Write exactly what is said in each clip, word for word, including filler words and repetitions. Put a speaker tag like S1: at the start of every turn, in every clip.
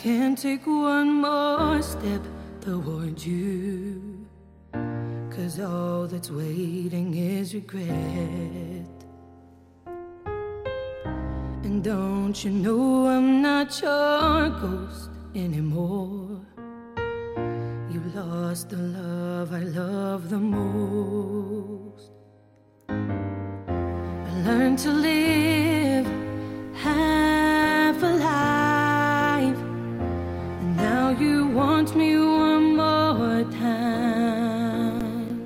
S1: can't take one more step toward you, 'cause all that's waiting is regret. And don't you know I'm not your ghost anymore? You lost the love I love the most. I learned to live half alive, and now you want me one more time.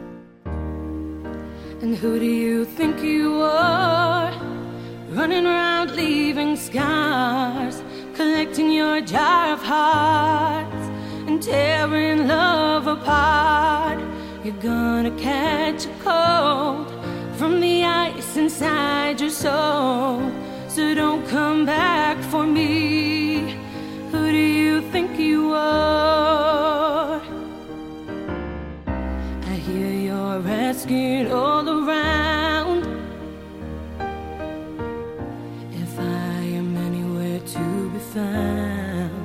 S1: And who do you think you are, running around leaving scars, collecting your jar of hearts and tearing love apart? You're gonna catch a cold from the ice inside your soul, so don't come back for me. Who do you think you are? I hear you're asking all around if I am anywhere to be found,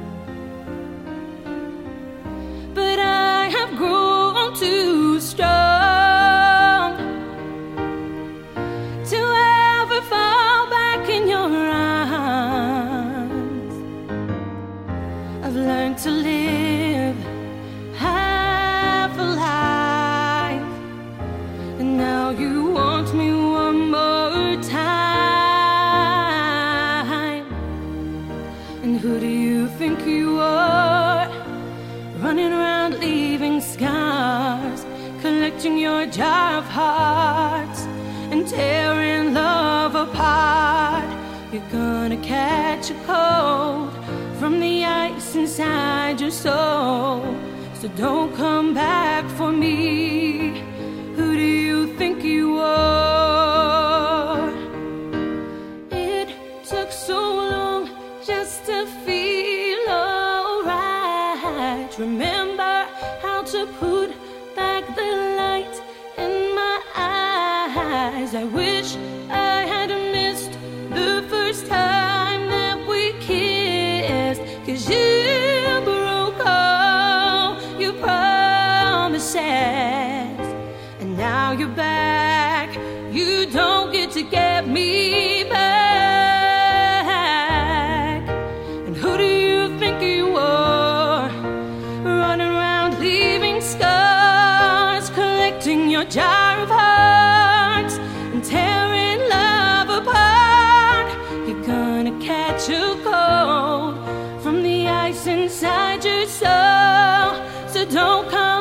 S1: but I have grown too strong to ever fall back in your arms. I've learned to live half alive, and now you want me one more time. And who do you think you are, running around leaving scars, collecting your jar of hearts and tearing love apart? You're gonna catch a cold from the ice inside your soul, so don't come back for me. Who do you think you are? It took so long just to feel alright. Remember how to put back the light in my eyes. I wish I had missed the first time that we kissed, 'cause you broke all your promises, and now you're back. You don't get to get me back. And who do you think you are, running around leaving scars, collecting your jar of hearts and tearing love apart? You're gonna catch a cold from the ice inside your soul, so don't come